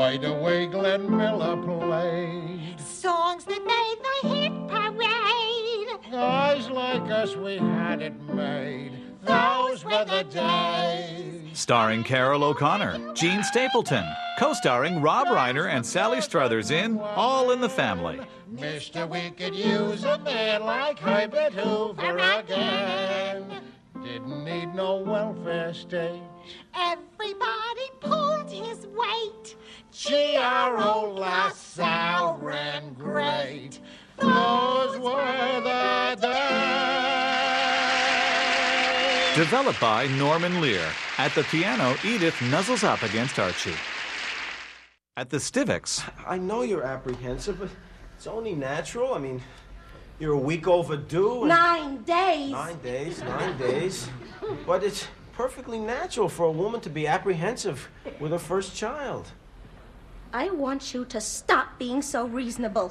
By the way Glenn Miller played. Songs that made the hit parade. Guys like us, we had it made. Those were the days. Starring Carol O'Connor, Gene Stapleton, co-starring Rob Reiner and Sally Struthers in All in the Family. Mister, we could use a man like Herbert Hoover again. Didn't need no welfare state. Everybody pulled his weight. G.R.O. LaSalle ran great. Those were the days. Developed by Norman Lear. At the piano, Edith nuzzles up against Archie. At the Stivicks. I know you're apprehensive, but it's only natural. I mean, you're a week overdue. 9 days. 9 days, 9 days. But it's perfectly natural for a woman to be apprehensive with her first child. I want you to stop being so reasonable.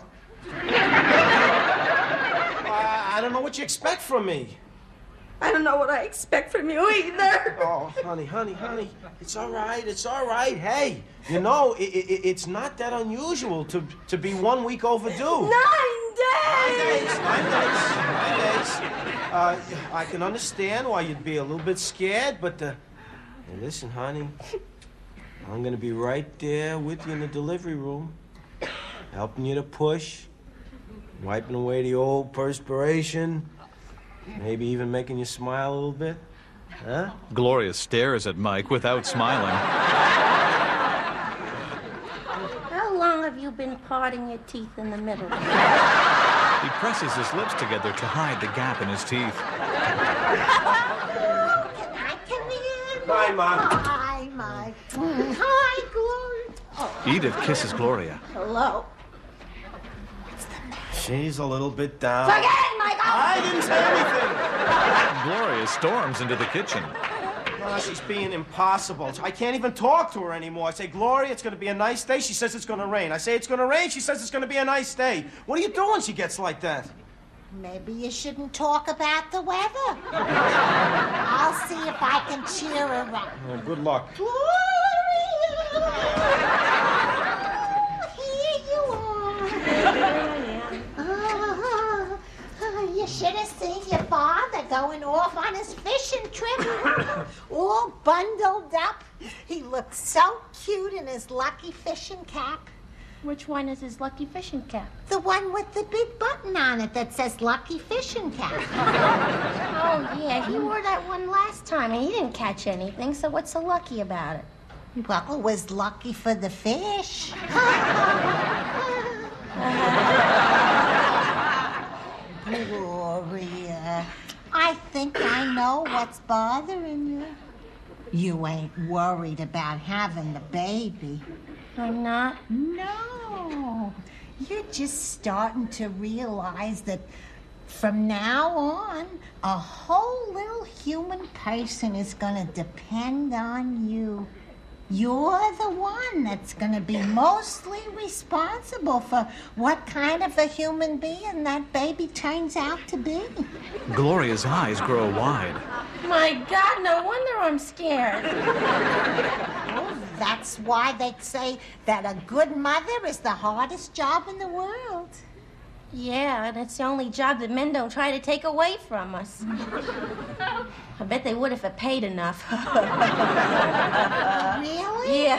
I don't know what you expect from me. I don't know what I expect from you either. Oh, honey. It's all right. Hey, you know, it's not that unusual to be 1 week overdue. 9 days! 9 days. I can understand why you'd be a little bit scared, but hey, listen, honey. I'm going to be right there with you in the delivery room, helping you to push, wiping away the old perspiration, maybe even making you smile a little bit. Huh? Gloria stares at Mike without smiling. How long have you been parting your teeth in the middle? He presses his lips together to hide the gap in his teeth. Can I come in? Bye, Mom. Hi, Mike. Hi, Gloria. Oh, Edith kisses Gloria. Hello. She's a little bit down. Forget it, Michael! I didn't say anything. Gloria storms into the kitchen. Oh, she's being impossible. I can't even talk to her anymore. I say, Gloria, it's going to be a nice day. She says it's going to rain. I say it's going to rain. She says it's going to be a nice day. What are you doing? She gets like that. maybe you shouldn't talk about the weather. I'll see if I can cheer her up. Good luck. Gloria! Here you are. You should have seen your father going off on his fishing trip. All bundled up. He looked so cute in his lucky fishing cap. Which one is his lucky fishing cap? The one with the big button on it that says Lucky Fishing Cap. Oh, yeah, he wore that one last time, and he didn't catch anything, so what's so lucky about it? Well, it was lucky for the fish. Gloria, I think I know what's bothering you. You ain't worried about having the baby. I'm not? No. You're just starting to realize that from now on, a whole little human person is going to depend on you. You're the one that's going to be mostly responsible for what kind of a human being that baby turns out to be. Gloria's eyes grow wide. My God, no wonder I'm scared. Oh, that's why they say that a good mother is the hardest job in the world. Yeah, and it's the only job that men don't try to take away from us. I bet they would if it paid enough. Really? Yeah.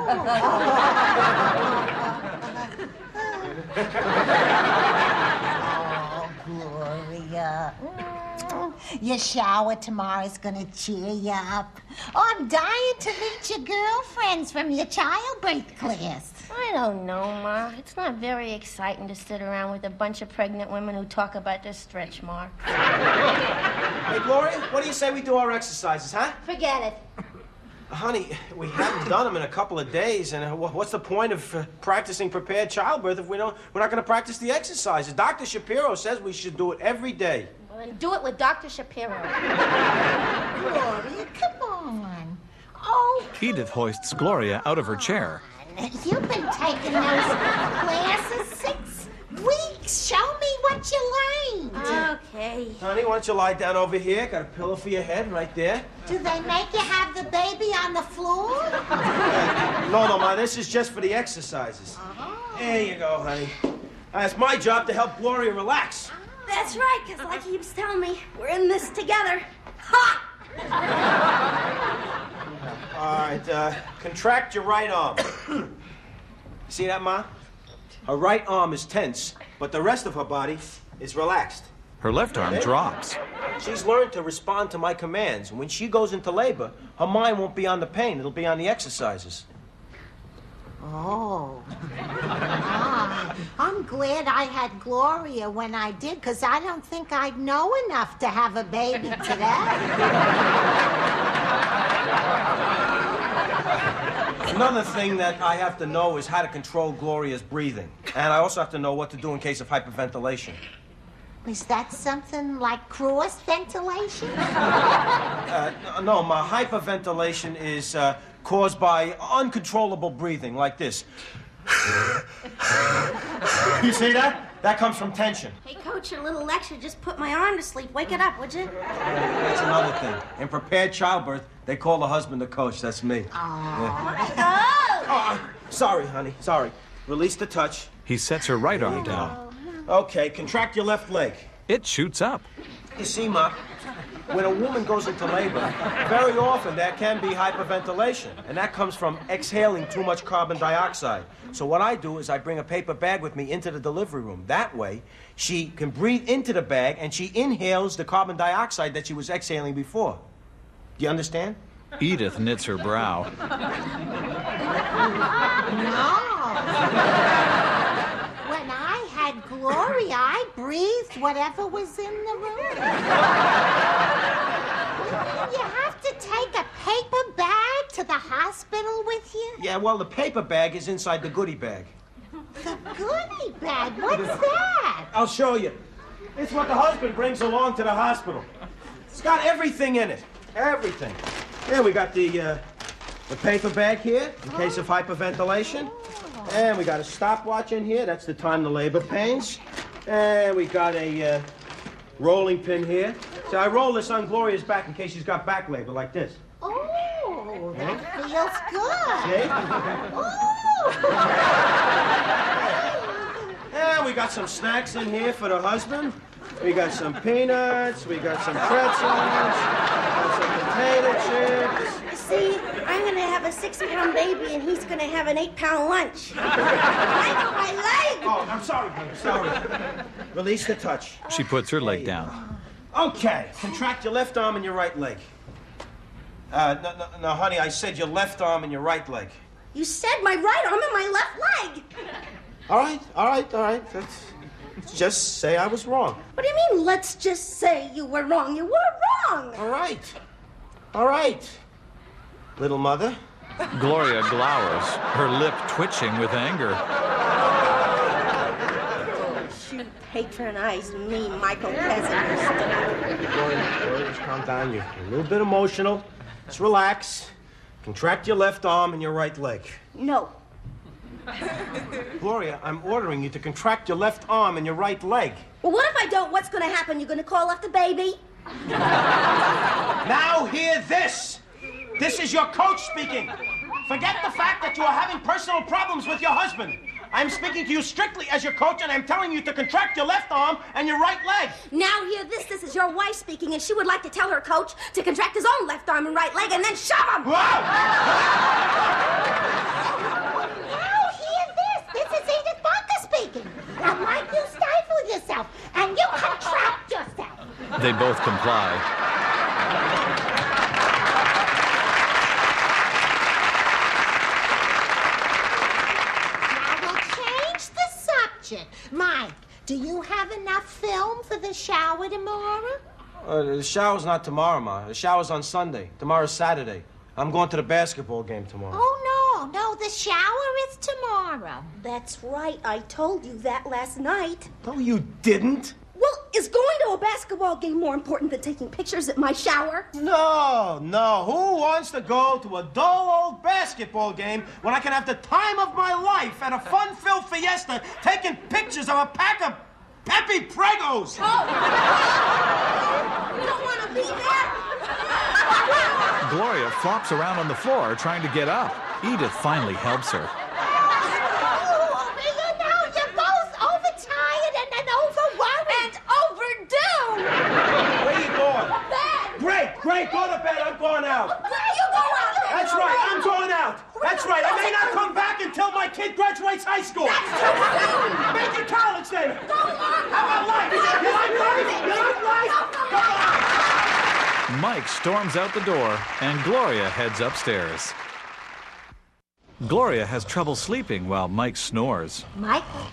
Oh, Gloria. Your shower tomorrow's gonna cheer you up. Oh, I'm dying to meet your girlfriends from your childbirth class. I don't know, Ma. It's not very exciting to sit around with a bunch of pregnant women who talk about their stretch marks. Hey, Gloria, what do you say we do our exercises, huh? Forget it. Honey, we haven't done them in a couple of days, and what's the point of practicing prepared childbirth if we're not going to practice the exercises? Dr. Shapiro says we should do it every day. Well, then do it with Dr. Shapiro. Gloria, come on. Oh, Edith hoists Gloria out of her chair. you've been taking those classes 6 Weeks, show me what you learned. Okay. Honey, why don't you lie down over here? Got a pillow for your head right there. Do they make you have the baby on the floor? No, Ma, this is just for the exercises. There you go, honey. It's my job to help Gloria relax. That's right, because like he keeps telling me, we're in this together. Ha! All right, contract your right arm. See that, Ma? Her right arm is tense, but the rest of her body is relaxed. Her left arm drops. She's learned to respond to my commands. And when she goes into labor, her mind won't be on the pain. It'll be on the exercises. Oh. I'm glad I had Gloria when I did, because I don't think I'd know enough to have a baby today. Another thing that I have to know is how to control Gloria's breathing. And I also have to know what to do in case of hyperventilation. Is that something like cross ventilation? No, my hyperventilation is caused by uncontrollable breathing, like this. You see that? That comes from tension. Hey, Coach, your little lecture just put my arm to sleep. Wake it up, would you? That's another thing. In prepared childbirth, they call the husband the coach. That's me. Oh! Sorry, honey. Sorry. Release the touch. He sets her right arm down. Okay, contract your left leg. It shoots up. You see, Ma, when a woman goes into labor, very often there can be hyperventilation, and that comes from exhaling too much carbon dioxide. So what I do is I bring a paper bag with me into the delivery room. That way, she can breathe into the bag, and she inhales the carbon dioxide that she was exhaling before. Do you understand? Edith knits her brow. No. When I had Gloria, I breathed whatever was in the room. You have to take a paper bag to the hospital with you? Yeah, well, the paper bag is inside the goodie bag. The goodie bag? What's that? I'll show you. It's what the husband brings along to the hospital. It's got everything in it. Everything. Yeah, we got the paper bag here, in case of hyperventilation. And we got a stopwatch in here. That's the time the labor pains. And we got a rolling pin here. So I roll this on Gloria's back in case she's got back labor, like this. Oh, that feels good. See? Oh. And we got some snacks in here for the husband. We got some peanuts. We got some pretzels. Some potato chips. See, I'm going to have a 6-pound baby, and he's going to have an 8-pound lunch. I got my leg! Oh, I'm sorry, honey. Sorry. Release the touch. She puts her leg down. Okay. Contract your left arm and your right leg. No, honey, I said your left arm and your right leg. You said my right arm and my left leg. All right. Let's just say I was wrong. What do you mean, let's just say you were wrong? You were wrong. All right. Little mother. Gloria glowers, her lip twitching with anger. Shoot, patronized me, Michael Peasant. Gloria, just calm down. You're a little bit emotional. Just relax. Contract your left arm and your right leg. No. Gloria, I'm ordering you to contract your left arm and your right leg. Well, what if I don't? What's going to happen? You're going to call off the baby? Now hear this. This is your coach speaking. Forget the fact that you are having personal problems with your husband. I'm speaking to you strictly as your coach, and I'm telling you to contract your left arm and your right leg. Now hear this. This is your wife speaking, and she would like to tell her coach to contract his own left arm and right leg and then shove him. Wow! Now hear this. This is Edith Barker speaking. I'd like you stifle yourself, and you contract yourself. They both comply. Mike, do you have enough film for the shower tomorrow? The shower's not tomorrow, Ma. The shower's on Sunday. Tomorrow's Saturday. I'm going to the basketball game tomorrow. Oh, no, the shower is tomorrow. That's right. I told you that last night. No, you didn't. Well, is going to a basketball game more important than taking pictures at my shower? No. Who wants to go to a dull old basketball game when I can have the time of my life at a fun-filled fiesta taking pictures of a pack of Pepe Pregos? Oh! You don't want to be there? Gloria flops around on the floor trying to get up. Edith finally helps her. You're both overtired and overworried. And overdue! Where you going? Bed! Great, go to bed, I'm going out. Where you go out there? That's right, I'm going out. That's right, I may not come back until my kid graduates high school. That's too soon! Make your college then. Go on! How about life? You like life? You like life? Go on. Mike storms out the door, and Gloria heads upstairs. Gloria has trouble sleeping while Mike snores. Michael?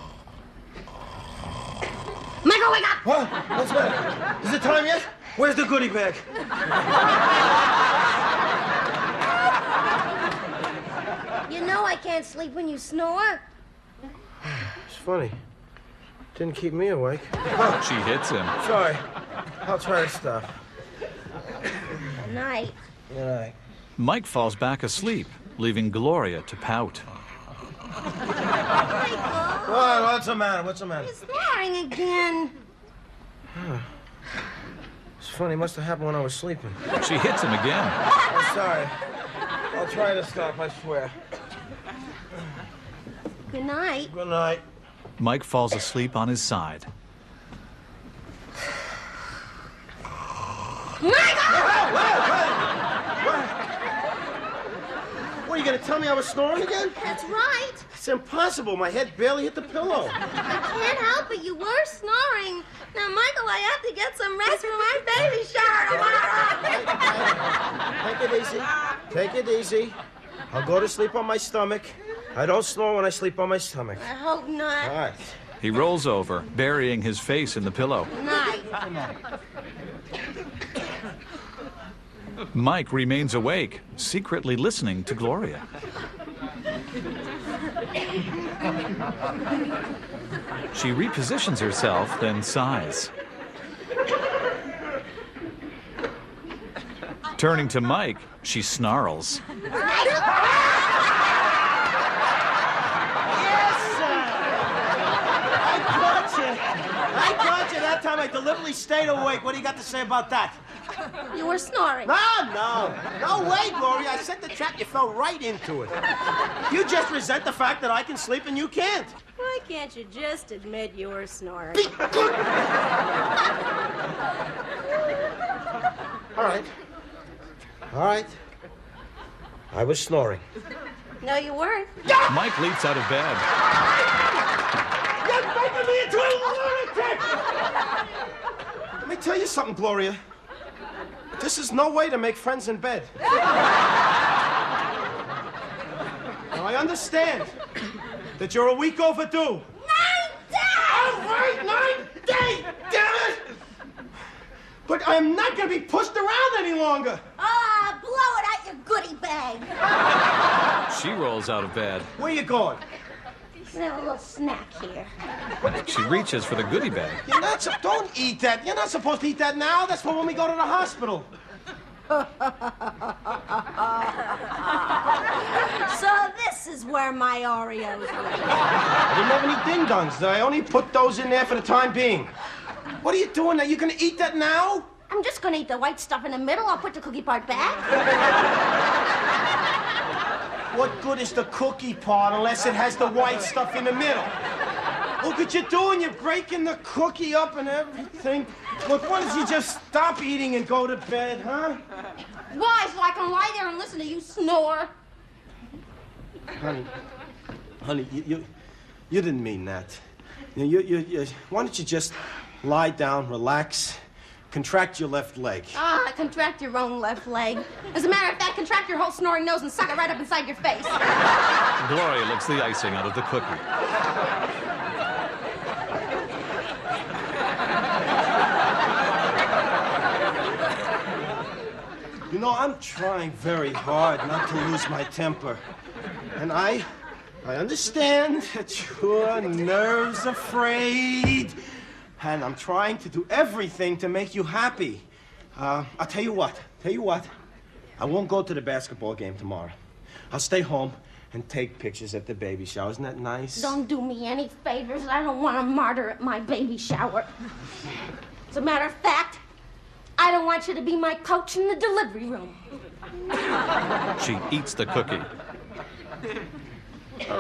Michael, wake up! What? What's that? Is it time yet? Where's the goodie bag? You know I can't sleep when you snore. It's funny. Didn't keep me awake. She hits him. Sorry. I'll try to stop. Good night. Good night. Mike falls back asleep, leaving Gloria to pout. Michael! What's the matter? You're snoring again. It's funny. It must have happened when I was sleeping. She hits him again. I'm sorry. I'll try to stop, I swear. Good night. Good night. Mike falls asleep on his side. What, are you going to tell me I was snoring again? That's right. It's impossible. My head barely hit the pillow. I can't help it. You were snoring. Now, Michael, I have to get some rest for my baby shower tomorrow. Take it easy. I'll go to sleep on my stomach. I don't snore when I sleep on my stomach. I hope not. All right. He rolls over, burying his face in the pillow. Good night. Mike remains awake, secretly listening to Gloria. She repositions herself, then sighs. Turning to Mike, she snarls. I got you. That time I deliberately stayed awake. What do you got to say about that? You were snoring. No way, Gloria. I set the trap. You fell right into it. You just resent the fact that I can sleep and you can't. Why can't you just admit you were snoring? All right. I was snoring. No, you weren't. Mike leaps out of bed. You're making me into a lunatic! Let me tell you something, Gloria. This is no way to make friends in bed. Now, I understand that you're a week overdue. 9 days! All right, 9 days! Damn it! But I'm not going to be pushed around any longer. Ah, blow it out your goodie bag. She rolls out of bed. Where you going? Have a little snack here. She reaches for the goodie bag. Don't eat that. You're not supposed to eat that now. That's for when we go to the hospital. So this is where my Oreos were. I didn't have any ding-dongs. I only put those in there for the time being. What are you doing now? You gonna eat that now? I'm just gonna eat the white stuff in the middle. I'll put the cookie part back. What good is the cookie part unless it has the white stuff in the middle? Look what you're doing. You're breaking the cookie up and everything. Look, why don't you just stop eating and go to bed, huh? Why? So I can lie there and listen to you snore? Honey, you didn't mean that. Why don't you just lie down, relax, contract your left leg. Ah, contract your own left leg. As a matter of fact, contract your whole snoring nose and suck it right up inside your face. Gloria licks the icing out of the cookie. You know, I'm trying very hard not to lose my temper. And I understand that your nerves afraid. and I'm trying to do everything to make you happy. I'll tell you what. I won't go to the basketball game tomorrow. I'll stay home and take pictures at the baby shower. Isn't that nice? Don't do me any favors. I don't want a martyr at my baby shower. As a matter of fact, I don't want you to be my coach in the delivery room. She eats the cookie. All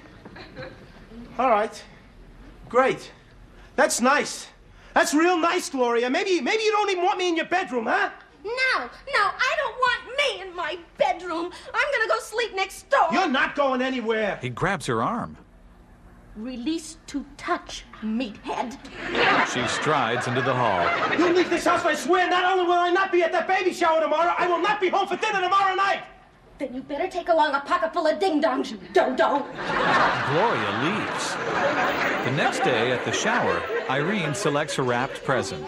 right. Great. That's nice. That's real nice, Gloria. Maybe you don't even want me in your bedroom, huh? No, I don't want me in my bedroom. I'm gonna go sleep next door. You're not going anywhere. He grabs her arm. Release to touch, meathead. She strides into the hall. You leave this house, I swear, not only will I not be at that baby shower tomorrow, I will not be home for dinner tomorrow night. Then you better take along a pocket full of ding-dongs, you dodo. Gloria leaves. The next day at the shower, Irene selects a wrapped present.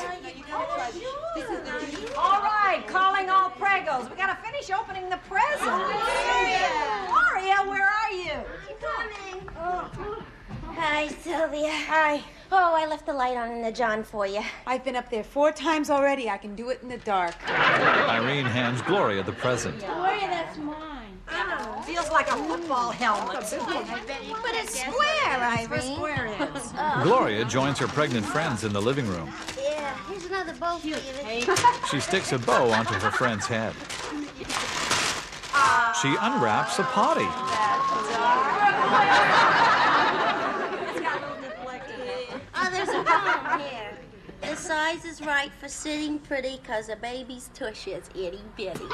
All right, calling all pregos. We gotta finish opening the present. Gloria, where are you? Coming. Hi, Sylvia. Hi. Oh, I left the light on in the John for you. I've been up there 4 times already. I can do it in the dark. Irene hands Gloria the present. Gloria, that's mine. Feels like a football helmet. But it's square, Irene. Square is. Gloria joins her pregnant friends in the living room. Yeah, here's another bow for you. She sticks a bow onto her friend's head. She unwraps a potty. Oh, there's a problem here. The size is right for sitting pretty because a baby's tush is itty-bitty.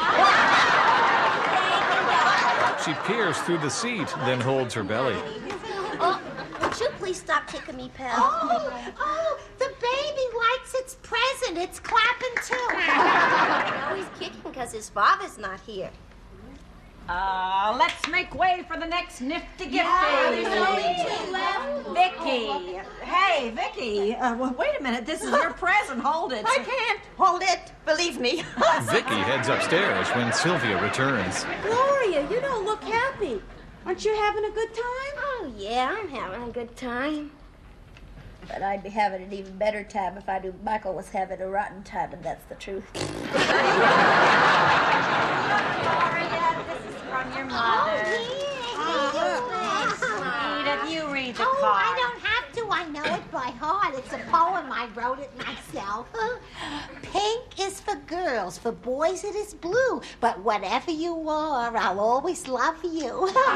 She peers through the seat, then holds her belly. Oh, would you please stop kicking me, pal? Oh, the baby likes its present. It's clapping too. Oh, he's kicking because his father's not here. Let's make way for the next nifty gifty. There's only 2 left. Vicky. Hey, Vicky. Well, wait a minute. This is your present. Hold it. I can't hold it. Believe me. Vicky heads upstairs when Sylvia returns. Gloria, you don't look happy. Aren't you having a good time? Oh, yeah, I'm having a good time. But I'd be having an even better time if I knew Michael was having a rotten time, and that's the truth. Gloria, this is from your mother. Edith, you read the Oh, card. I don't have to. I know it by heart. It's a poem. I wrote it myself. Pink is for girls. For boys, it is blue. But whatever you are, I'll always love you.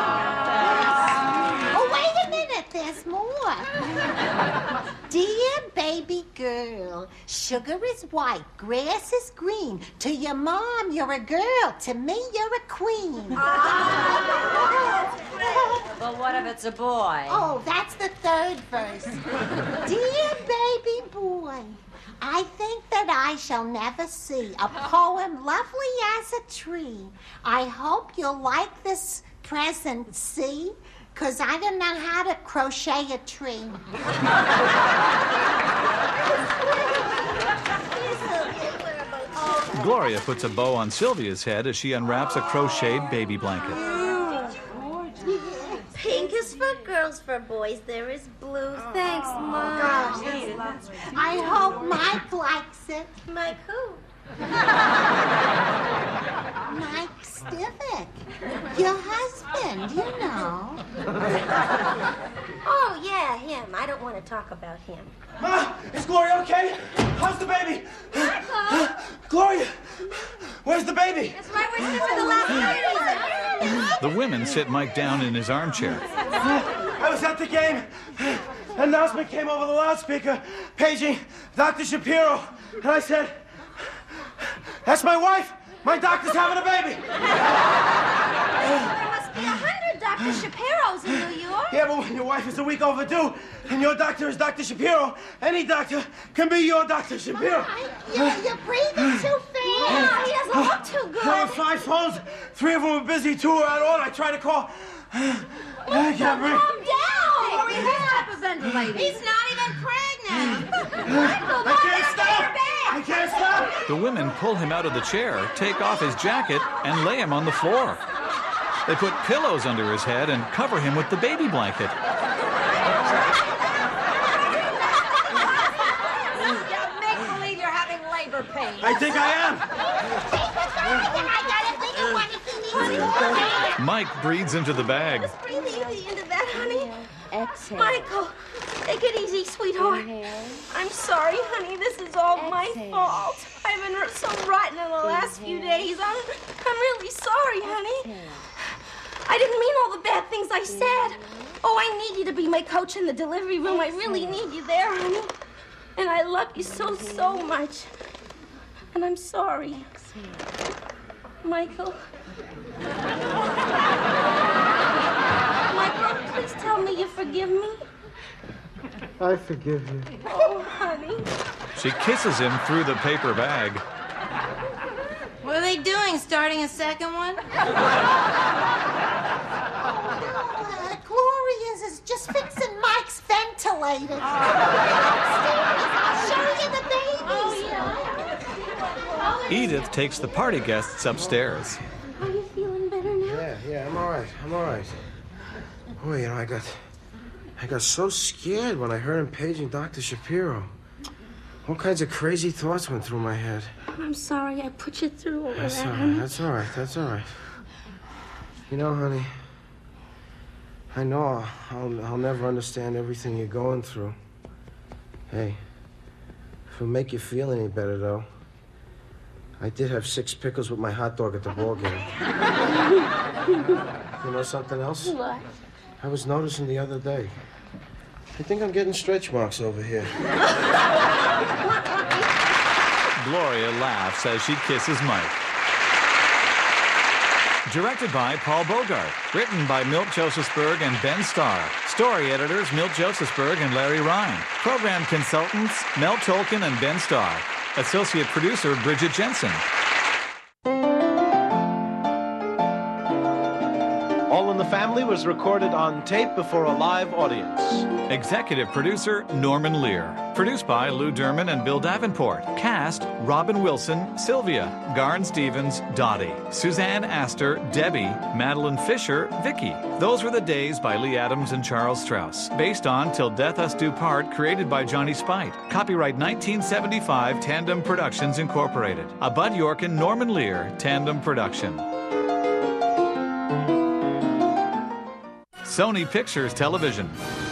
Oh, wait a minute. There's more. Dear baby girl, sugar is white, grass is green. To your mom, you're a girl. To me, you're a queen. Well, what if it's a boy? Oh, that's the 3rd verse. Dear baby boy, I think that I shall never see a poem lovely as a tree. I hope you'll like this present, see? 'Cause I don't know how to crochet a tree. Gloria puts a bow on Sylvia's head as she unwraps a crocheted baby blanket. Pink is for girls, for boys there is blue. Thanks, Mom. I hope Mike likes it. Mike who? Mike Stivic. Your husband, you know. Oh, yeah, him. I don't want to talk about him. Ma, is Gloria okay? How's the baby? Gloria, where's the baby? That's right, we're sitting for the last 30. The women sit Mike down in his armchair. I was at the game. Announcement came over the loudspeaker, paging Dr. Shapiro. And I said, that's my wife. My doctor's having a baby. There must be 100 Dr. Shapiros in New York. Yeah, but when your wife is a week overdue and your doctor is Dr. Shapiro, any doctor can be your Dr. Shapiro. You're breathing too fast. Yeah, he doesn't look too There were good. 5 phones. 3 of them were busy, 2 were out on. I tried to call. I can't breathe. Calm down. He's not even pregnant. I can't stop. I can't stop. The women pull him out of the chair, take off his jacket, and lay him on the floor. They put pillows under his head and cover him with the baby blanket. liver pain. I think I am. Mike breathes into the bag. Just breathe easy into that, honey. Exhale. Michael, take it easy, sweetheart. Inhale. I'm sorry, honey. This is all my Exhale. fault. I've been so rotten in the last few days. I'm really sorry, honey. I didn't mean all the bad things I said. Oh, I need you to be my coach in the delivery room. I really need you there, honey. And I love you so, so much. And I'm sorry. Michael. Michael, please tell me you forgive me. I forgive you. Oh, honey. She kisses him through the paper bag. What are they doing? Starting a second one? Gloria's is just fixing Mike's ventilator. I'll show you the babies. Edith takes the party guests upstairs. Are you feeling better now? Yeah, I'm all right. Oh, you know, I got so scared when I heard him paging Dr. Shapiro. All kinds of crazy thoughts went through my head. I'm sorry I put you through all That's that, all honey. right, that's all right. You know, honey, I know I'll never understand everything you're going through. Hey, if it'll make you feel any better, though, I did have 6 pickles with my hot dog at the ball game. You know something else? What? I was noticing the other day. I think I'm getting stretch marks over here. Gloria laughs as she kisses Mike. Directed by Paul Bogart. Written by Milt Josephsberg and Ben Starr. Story editors Milt Josephsberg and Larry Ryan. Program consultants Mel Tolkien and Ben Starr. Associate producer Bridget Jensen. All in the Family was recorded on tape before a live audience. Executive producer Norman Lear. Produced by Lou Derman and Bill Davenport. Cast Robin Wilson, Sylvia, Garn Stevens, Dottie, Suzanne Astor, Debbie, Madeline Fisher, Vicky. Those Were the Days by Lee Adams and Charles Strauss. Based on Till Death Us Do Part, created by Johnny Spite. Copyright 1975 Tandem Productions Incorporated. A Bud York and Norman Lear Tandem production. Sony Pictures Television.